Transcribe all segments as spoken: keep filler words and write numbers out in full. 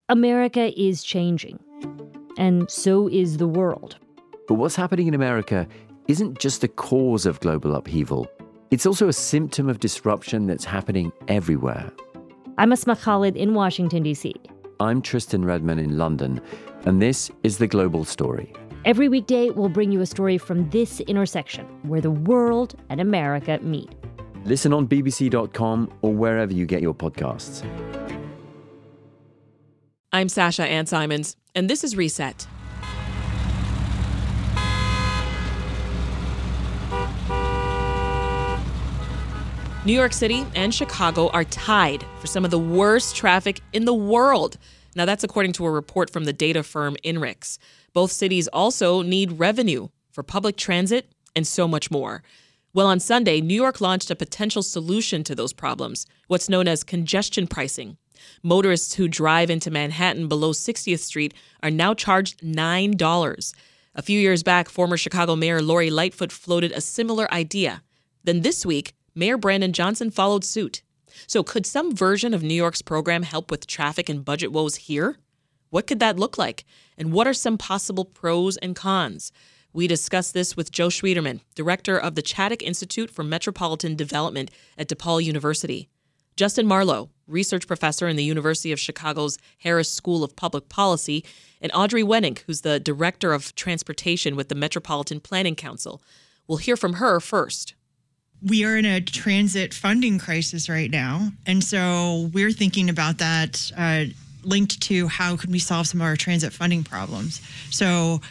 America is changing, and so is the world. But what's happening in America isn't just the cause of global upheaval. It's also a symptom of disruption that's happening everywhere. I'm Asma Khalid in Washington, D C. I'm Tristan Redman in London, and this is The Global Story. Every weekday, we'll bring you a story from this intersection, where the world and America meet. Listen on B B C dot com or wherever you get your podcasts. I'm Sasha Ann Simons, and this is Reset. New York City and Chicago are tied for some of the worst traffic in the world. Now, that's according to a report from the data firm INRIX. Both cities also need revenue for public transit and so much more. Well, on Sunday, New York launched a potential solution to those problems, what's known as congestion pricing. Motorists who drive into Manhattan below sixtieth Street are now charged nine dollars. A few years back, former Chicago Mayor Lori Lightfoot floated a similar idea. Then this week, Mayor Brandon Johnson followed suit. So could some version of New York's program help with traffic and budget woes here? What could that look like? And what are some possible pros and cons? We discussed this with Joe Schwieterman, director of the Chaddick Institute for Metropolitan Development at DePaul University. Justin Marlowe, research professor in the University of Chicago's Harris School of Public Policy, and Audrey Wenink, who's the director of transportation with the Metropolitan Planning Council. We'll hear from her first. We are in a transit funding crisis right now, and so we're thinking about that uh, linked to how could we solve some of our transit funding problems. So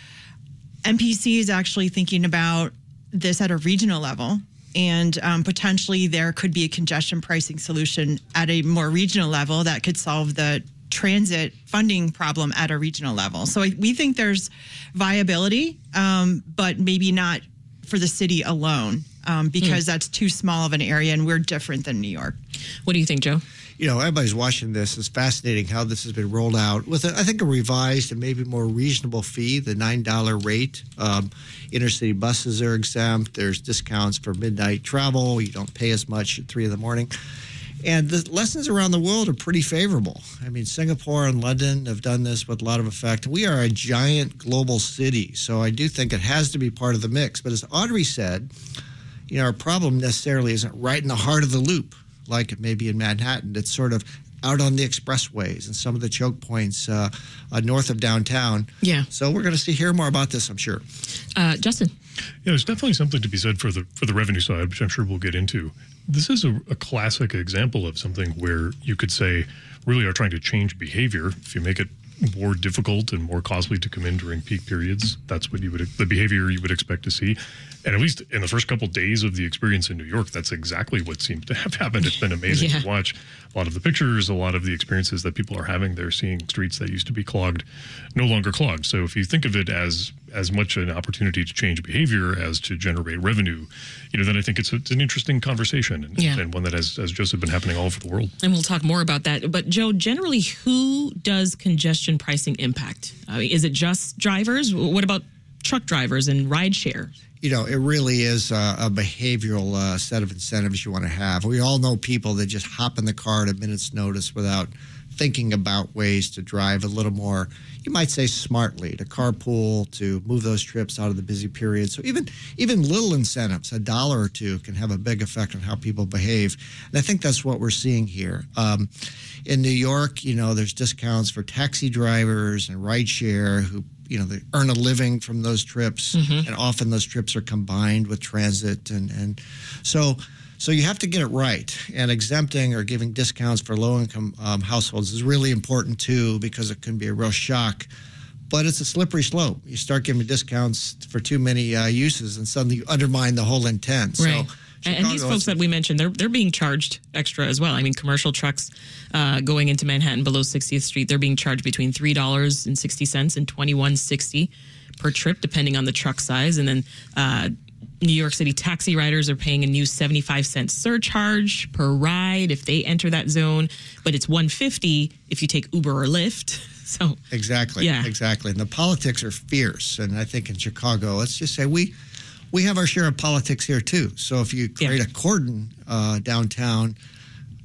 M P C is actually thinking about this at a regional level, and um, potentially there could be a congestion pricing solution at a more regional level that could solve the transit funding problem at a regional level. So we think there's viability, um, but maybe not for the city alone. Um, because mm. that's too small of an area, and we're different than New York. What do you think, Joe? You know, everybody's watching this. It's fascinating how this has been rolled out with, a, I think, a revised and maybe more reasonable fee, the nine dollars rate. Um, intercity buses are exempt. There's discounts for midnight travel. You don't pay as much at three in the morning. And the lessons around the world are pretty favorable. I mean, Singapore and London have done this with a lot of effect. We are a giant global city, so I do think it has to be part of the mix. But as Audrey said, you know, our problem necessarily isn't right in the heart of the loop, like it may be in Manhattan. It's sort of out on the expressways and some of the choke points uh, uh, north of downtown. Yeah. So we're going to see hear more about this, I'm sure. Uh, Justin. Yeah, there's definitely something to be said for the for the revenue side, which I'm sure we'll get into. This is a, a classic example of something where you could say really are trying to change behavior. If you make it more difficult and more costly to come in during peak periods, that's what you would the behavior you would expect to see. And at least in the first couple of days of the experience in New York, that's exactly what seems to have happened. It's been amazing yeah. to watch a lot of the pictures, a lot of the experiences that people are having. They're seeing streets that used to be clogged, no longer clogged. So if you think of it as as much an opportunity to change behavior as to generate revenue, you know, then I think it's, a, it's an interesting conversation and, yeah. and one that has, as Joseph, been happening all over the world. And we'll talk more about that. But Joe, generally, who does congestion pricing impact? I mean, is it just drivers? What about truck drivers and rideshare? You know, it really is a, a behavioral uh, set of incentives you want to have. We all know people that just hop in the car at a minute's notice without thinking about ways to drive a little more, you might say smartly, to carpool, to move those trips out of the busy period. So even even little incentives, a dollar or two, can have a big effect on how people behave. And I think that's what we're seeing here. Um, in New York, you know, there's discounts for taxi drivers and rideshare who, you know, they earn a living from those trips. Mm-hmm. And often those trips are combined with transit. And, and so... So you have to get it right, and exempting or giving discounts for low-income um, households is really important, too, because it can be a real shock. But it's a slippery slope. You start giving discounts for too many uh, uses, and suddenly you undermine the whole intent. Right. So and, and these folks that we mentioned, they're they're being charged extra as well. I mean, commercial trucks uh, going into Manhattan below sixtieth Street, they're being charged between three dollars and sixty cents and twenty-one sixty per trip, depending on the truck size. And then uh, New York City taxi riders are paying a new seventy-five cent surcharge per ride if they enter that zone, but it's one fifty if you take Uber or Lyft. So exactly, yeah. exactly. And the politics are fierce. And I think in Chicago, let's just say we we have our share of politics here too. So if you create yeah. a cordon uh, downtown,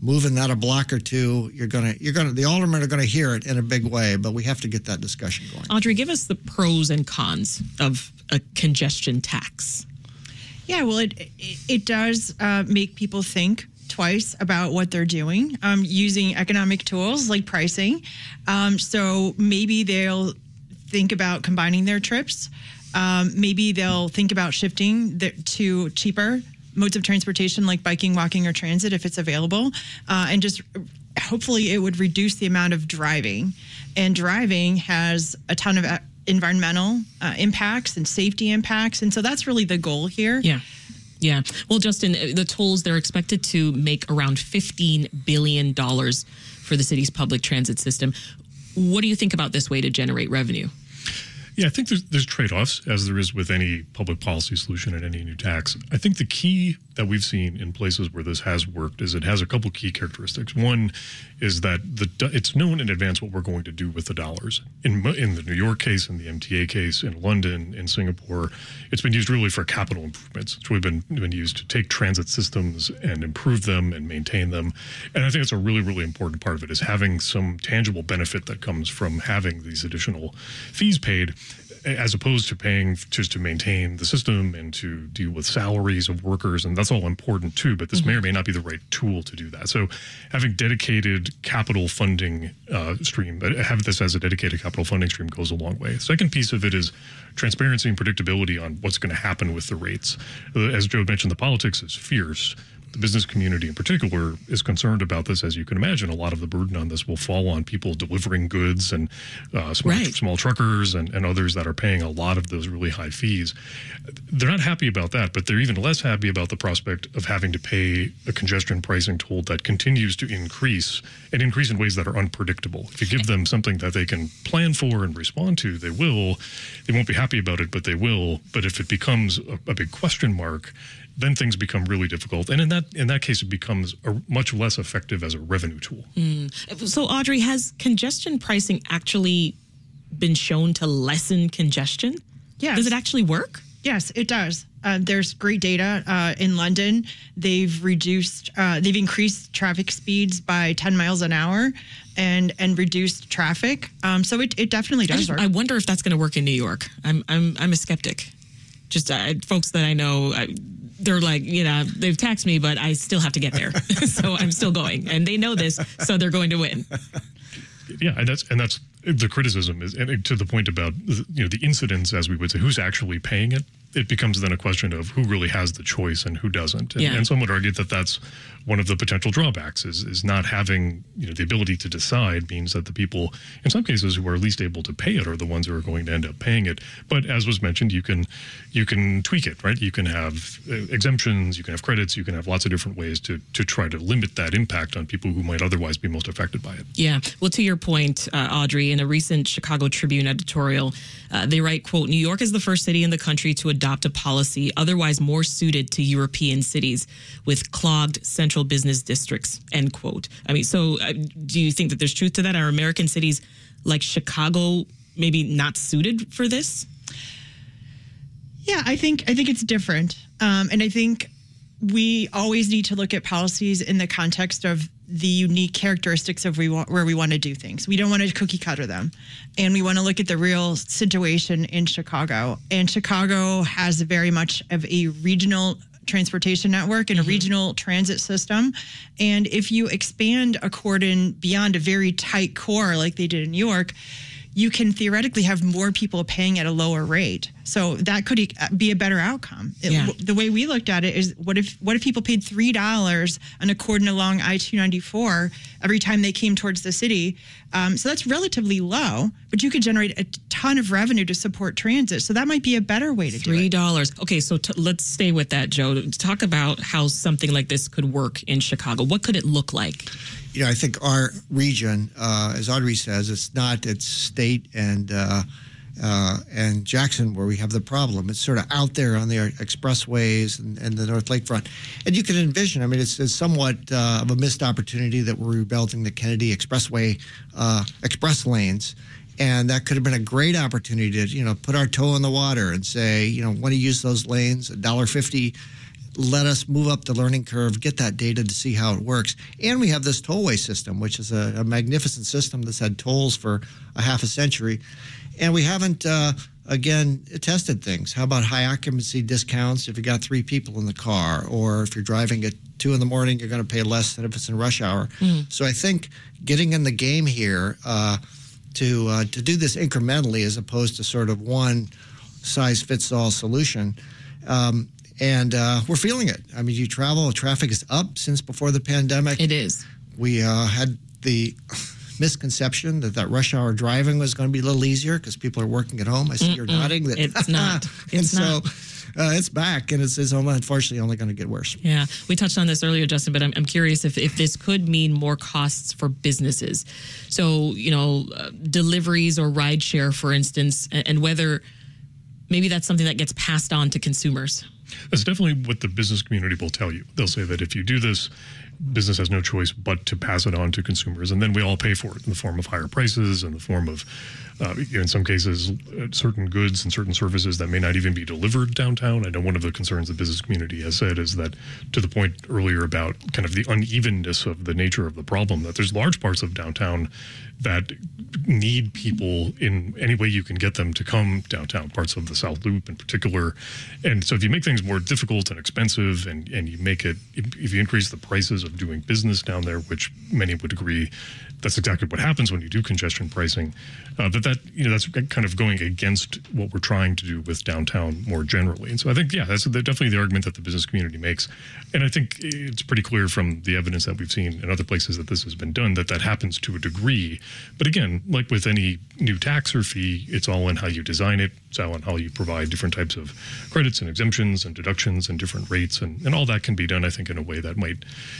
moving that a block or two, you're gonna you're gonna the aldermen are gonna hear it in a big way. But we have to get that discussion going. Audrey, give us the pros and cons of a congestion tax. Yeah, well, it it, it does uh, make people think twice about what they're doing um, using economic tools like pricing. Um, so maybe they'll think about combining their trips. Um, maybe they'll think about shifting the, to cheaper modes of transportation like biking, walking, or transit if it's available. Uh, and just hopefully it would reduce the amount of driving. And driving has a ton of environmental uh, impacts and safety impacts. And so that's really the goal here. Yeah. Yeah. Well, Justin, the tolls, they're expected to make around fifteen billion dollars for the city's public transit system. What do you think about this way to generate revenue? Yeah, I think there's, there's trade-offs, as there is with any public policy solution and any new tax. I think the key that we've seen in places where this has worked is it has a couple key characteristics. One is that the it's known in advance what we're going to do with the dollars. In in the New York case, in the M T A case, in London, in Singapore, it's been used really for capital improvements. It's really been, been used to take transit systems and improve them and maintain them. And I think it's a really, really important part of it is having some tangible benefit that comes from having these additional fees paid, as opposed to paying just to maintain the system and to deal with salaries of workers. And that's all important too, but this mm-hmm. may or may not be the right tool to do that. So having dedicated capital funding uh, stream, have this as a dedicated capital funding stream goes a long way. The second piece of it is transparency and predictability on what's going to happen with the rates. As Joe mentioned, the politics is fierce. The business community in particular is concerned about this. As you can imagine, a lot of the burden on this will fall on people delivering goods and uh, small, right. small truckers and, and others that are paying a lot of those really high fees. They're not happy about that, but they're even less happy about the prospect of having to pay a congestion pricing toll that continues to increase and increase in ways that are unpredictable. If you give them something that they can plan for and respond to, they will. They won't be happy about it, but they will. But if it becomes a, a big question mark, then things become really difficult. And in that in that case, it becomes a, much less effective as a revenue tool. Mm. So, Audrey, has congestion pricing actually been shown to lessen congestion? Yes. Does it actually work? Yes, it does. Uh, there's great data uh, in London. They've reduced, uh, they've increased traffic speeds by ten miles an hour and and reduced traffic. Um, so it, it definitely does I, just, work. I wonder if that's going to work in New York. I'm I'm I'm a skeptic. Just uh, folks that I know, I, they're like, you know, they've taxed me, but I still have to get there. So I'm still going. And they know this, so they're going to win. Yeah, and that's and that's the criticism is, and to the point about, you know, the incidence, as we would say, who's actually paying it. It becomes then a question of who really has the choice and who doesn't. And, yeah. and some would argue that that's one of the potential drawbacks is is not having, you know, the ability to decide means that the people, in some cases, who are least able to pay it are the ones who are going to end up paying it. But as was mentioned, you can you can tweak it, right? You can have exemptions, you can have credits, you can have lots of different ways to to try to limit that impact on people who might otherwise be most affected by it. Yeah. Well, to your point, uh, Audrey, in a recent Chicago Tribune editorial, uh, they write, quote, "New York is the first city in the country to adopt a policy otherwise more suited to European cities with clogged central business districts," end quote. I mean, so uh, do you think that there's truth to that? Are American cities like Chicago maybe not suited for this? Yeah, I think I think it's different. Um, and I think we always need to look at policies in the context of the unique characteristics of we want, where we want to do things. We don't want to cookie cutter them. And we want to look at the real situation in Chicago. And Chicago has very much of a regional transportation network and a mm-hmm. regional transit system. And if you expand a cordon beyond a very tight core like they did in New York, you can theoretically have more people paying at a lower rate. So that could be a better outcome. It, yeah. The way we looked at it is, what if what if people paid three dollars on a cordon along I two ninety-four every time they came towards the city? Um, so that's relatively low, but you could generate a ton of revenue to support transit. So that might be a better way to do it. three dollars. Okay, so t- let's stay with that, Joe. Talk about how something like this could work in Chicago. What could it look like? You know, I think our region, uh, as Audrey says, it's not it's state and uh, uh, and Jackson where we have the problem. It's sort of out there on the expressways and, and the North Lakefront. And you can envision, I mean, it's, it's somewhat uh, of a missed opportunity that we're rebuilding the Kennedy Expressway uh, express lanes. And that could have been a great opportunity to, you know, put our toe in the water and say, you know, want to use those lanes, one dollar fifty let us move up the learning curve, get that data to see how it works. And we have this tollway system, which is a, a magnificent system that's had tolls for a half a century. And we haven't, uh, again, tested things. How about high occupancy discounts if you got three people in the car? Or if you're driving at two in the morning, you're going to pay less than if it's in rush hour. Mm. So I think getting in the game here uh, to uh, to do this incrementally as opposed to sort of one size fits all solution. Um, And uh, we're feeling it. I mean, you travel, traffic is up since before the pandemic. It is. We uh, had the misconception that that rush hour driving was going to be a little easier because people are working at home. I see Mm-mm. you're nodding. That, it's not. It's and so not. Uh, it's back, and it's, it's unfortunately only going to get worse. Yeah. We touched on this earlier, Justin, but I'm, I'm curious if, if this could mean more costs for businesses. So, you know, uh, deliveries or rideshare, for instance, and, and whether maybe that's something that gets passed on to consumers. That's definitely what the business community will tell you. They'll say that if you do this, business has no choice but to pass it on to consumers, and then we all pay for it in the form of higher prices, in the form of, uh, in some cases, uh, certain goods and certain services that may not even be delivered downtown. I know one of the concerns the business community has said is that, to the point earlier about kind of the unevenness of the nature of the problem, that there's large parts of downtown that need people in any way you can get them to come downtown, parts of the South Loop in particular. And so if you make things more difficult and expensive and, and you make it, if you increase the prices of doing business down there, which many would agree that's exactly what happens when you do congestion pricing, uh, that that, you know, that's kind of going against what we're trying to do with downtown more generally. And so I think, yeah, that's definitely the argument that the business community makes. And I think it's pretty clear from the evidence that we've seen in other places that this has been done, that that happens to a degree. But again, like with any new tax or fee, it's all in how you design it. It's all in how you provide different types of credits and exemptions and deductions and different rates. And, and all that can be done, I think, in a way that might,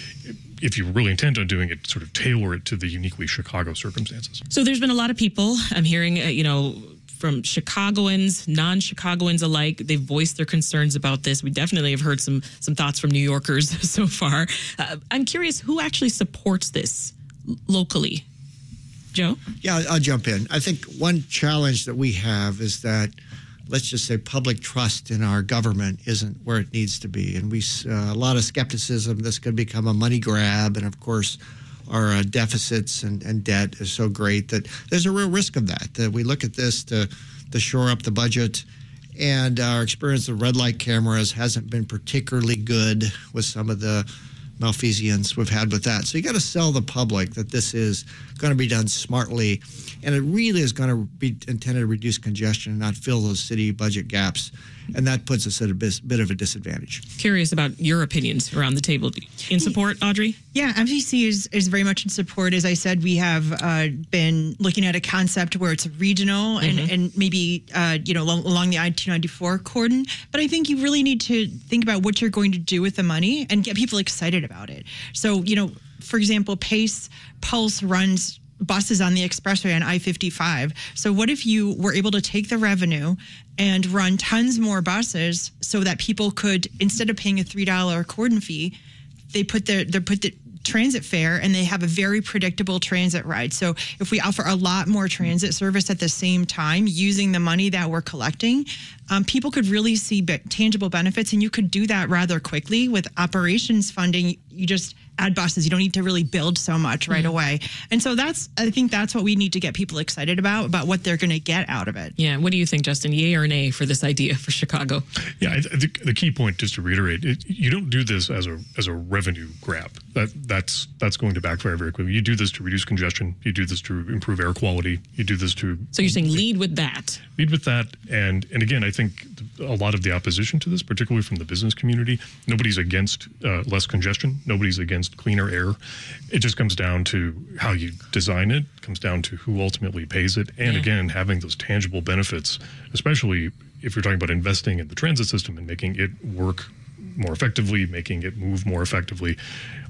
if you really intend on doing it, sort of tailor it to the uniquely Chicago circumstances. So there's been a lot of people, I'm hearing, uh, you know, from Chicagoans, non-Chicagoans alike, they've voiced their concerns about this. We definitely have heard some some thoughts from New Yorkers so far. Uh, I'm curious, who actually supports this locally? Joe? Yeah, I'll jump in. I think one challenge that we have is that, let's just say, public trust in our government isn't where it needs to be. And we uh, a lot of skepticism. This could become a money grab. And, of course, our uh, deficits and, and debt is so great that there's a real risk of that, that we look at this to, to shore up the budget. And our experience with red light cameras hasn't been particularly good with some of the malfeasance we've had with that. So you got to sell the public that this is going to be done smartly, and it really is going to be intended to reduce congestion and not fill those city budget gaps. And that puts us at a bit, bit of a disadvantage. Curious about your opinions around the table. In support, Audrey? Yeah, M T C is, is very much in support. As I said, we have uh, been looking at a concept where it's regional and, mm-hmm. and maybe, uh, you know, along the I two ninety-four cordon. But I think you really need to think about what you're going to do with the money and get people excited about it. So, you know, for example, Pace Pulse runs buses on the expressway on I fifty-five. So what if you were able to take the revenue and run tons more buses so that people could, instead of paying a three dollar cordon fee, they put their they put the transit fare and they have a very predictable transit ride. So if we offer a lot more transit service at the same time using the money that we're collecting, um, people could really see be- tangible benefits, and you could do that rather quickly with operations funding. You just add buses. You don't need to really build so much right mm-hmm. away. And so that's, I think that's what we need to get people excited about, about what they're going to get out of it. Yeah. What do you think, Justin? Yay or nay for this idea for Chicago? Yeah, I think the key point, just to reiterate, it, you don't do this as a as a revenue grab. That that's that's going to backfire very quickly. You do this to reduce congestion. You do this to improve air quality. You do this to... So you're saying lead with that? Lead with that. And, and again, I think a lot of the opposition to this, particularly from the business community, nobody's against uh, less congestion. Nobody's against cleaner air. It just comes down to how you design it. It comes down to who ultimately pays it. And yeah. again, having those tangible benefits, especially if you're talking about investing in the transit system and making it work more effectively, making it move more effectively.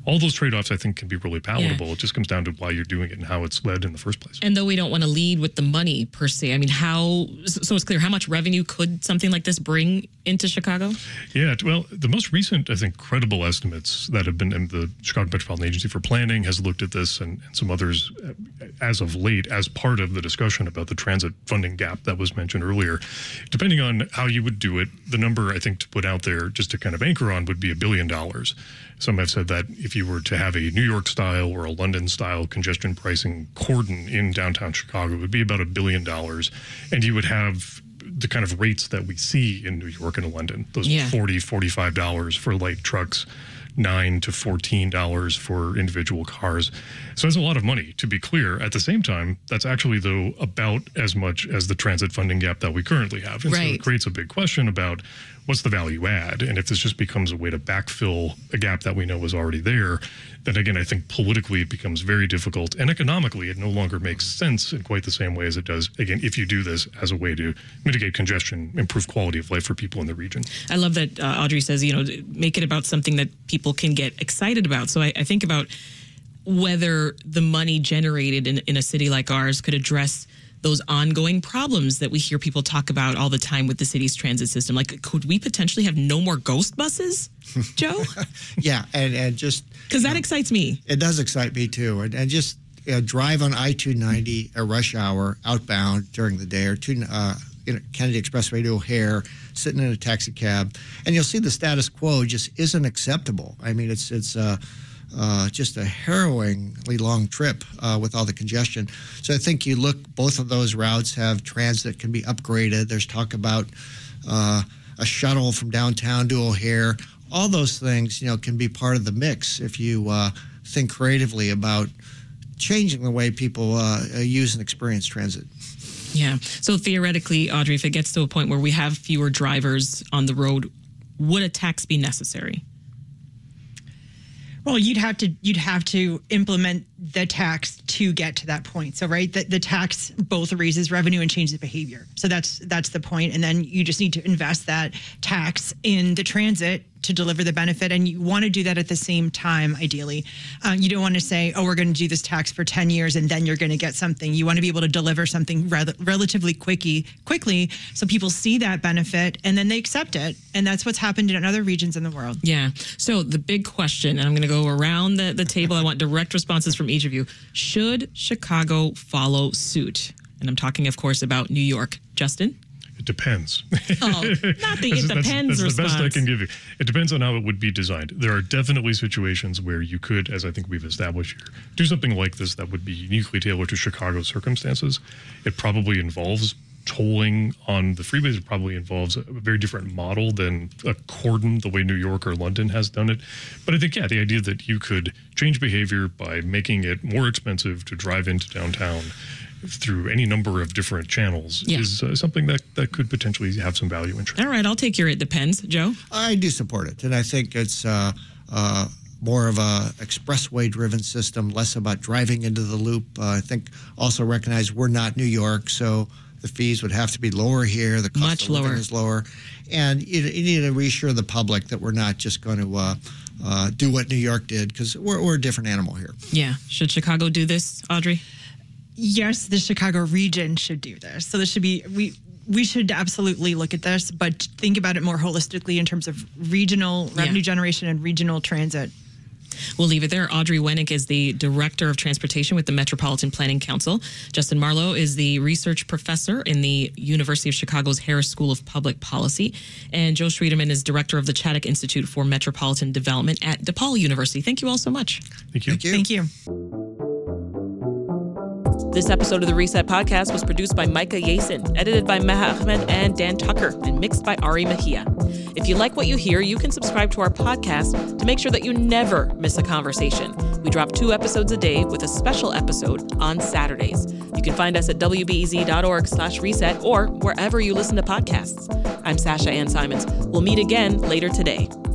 all those trade-offs, I think, can be really palatable. Yeah. It just comes down to why you're doing it and how it's led in the first place. And though we don't want to lead with the money per se, I mean, how, so it's clear, how much revenue could something like this bring into Chicago? Yeah, well, the most recent, I think, credible estimates that have been, and the Chicago Metropolitan Agency for Planning has looked at this, and, and some others as of late, as part of the discussion about the transit funding gap that was mentioned earlier. Depending on how you would do it, the number I think to put out there, just to kind of anchor on, would be a billion dollars. Some have said that if you were to have a New York style or a London style congestion pricing cordon in downtown Chicago, it would be about a billion dollars. And you would have the kind of rates that we see in New York and London, those yeah. forty dollars, forty-five dollars for light trucks, nine to fourteen dollars for individual cars. So that's a lot of money, to be clear. At the same time, that's actually, though, about as much as the transit funding gap that we currently have. And right. so it creates a big question about what's the value add? And if this just becomes a way to backfill a gap that we know was already there, then again, I think politically it becomes very difficult. And economically, it no longer makes sense in quite the same way as it does, again, if you do this as a way to mitigate congestion, improve quality of life for people in the region. I love that uh, Audrey says, you know, make it about something that people can get excited about. So I, I think about whether the money generated in, in a city like ours could address those ongoing problems that we hear people talk about all the time with the city's transit system. Like, could we potentially have no more ghost buses, Joe? Yeah, and, and just... Because that know, excites me. It does excite me, too. And, and just you know, drive on I two ninety at rush hour outbound during the day, or to uh, you know, Kennedy Expressway to O'Hare, sitting in a taxi cab, and you'll see the status quo just isn't acceptable. I mean, it's it's uh, uh, just a harrowingly long trip uh, with all the congestion. So I think you look, both of those routes have transit that can be upgraded. There's talk about uh, a shuttle from downtown to O'Hare. All those things, you know, can be part of the mix if you uh, think creatively about changing the way people uh, use and experience transit. Yeah. So theoretically, Audrey, if it gets to a point where we have fewer drivers on the road, would a tax be necessary? Well, you'd have to you'd have to implement the tax to get to that point. So, right, the, the tax both raises revenue and changes behavior. So that's that's the point. And then you just need to invest that tax in the transit to deliver the benefit. And you want to do that at the same time, ideally. Um, you don't want to say, oh, we're going to do this tax for ten years and then you're going to get something. You want to be able to deliver something rel- relatively quickly, quickly so people see that benefit and then they accept it. And that's what's happened in other regions in the world. Yeah. So the big question, and I'm going to go around the, the table. I want direct responses from each of you. Should Chicago follow suit? And I'm talking, of course, about New York. Justin? It depends. Oh, not the it that's, depends that's, that's the best I can give you. It depends on how it would be designed. There are definitely situations where you could, as I think we've established here, do something like this that would be uniquely tailored to Chicago circumstances. It probably involves tolling on the freeways. It probably involves a very different model than a cordon, the way New York or London has done it. But I think, yeah, the idea that you could change behavior by making it more expensive to drive into downtown through any number of different channels yeah. is uh, something that, that could potentially have some value in. All right, I'll take your it depends. Joe? I do support it. And I think it's uh, uh, more of a expressway-driven system, less about driving into the loop. Uh, I think also recognize we're not New York, so the fees would have to be lower here. The cost Much of living lower. is lower. And you, you need to reassure the public that we're not just going to uh, uh, do what New York did, because we're, we're a different animal here. Yeah. Should Chicago do this, Audrey? Yes, the Chicago region should do this. So this should be, we we should absolutely look at this, but think about it more holistically in terms of regional revenue Yeah. generation and regional transit. We'll leave it there. Audrey Wennick is the Director of Transportation with the Metropolitan Planning Council. Justin Marlowe is the research professor in the University of Chicago's Harris School of Public Policy. And Joe Schreederman is Director of the Chaddock Institute for Metropolitan Development at DePaul University. Thank you all so much. Thank you. Thank you. Thank you. This episode of the Reset Podcast was produced by Micah Yasin, edited by Meha Ahmed and Dan Tucker, and mixed by Ari Mejia. If you like what you hear, you can subscribe to our podcast to make sure that you never miss a conversation. We drop two episodes a day with a special episode on Saturdays. You can find us at W B E Z dot org slash reset or wherever you listen to podcasts. I'm Sasha Ann Simons. We'll meet again later today.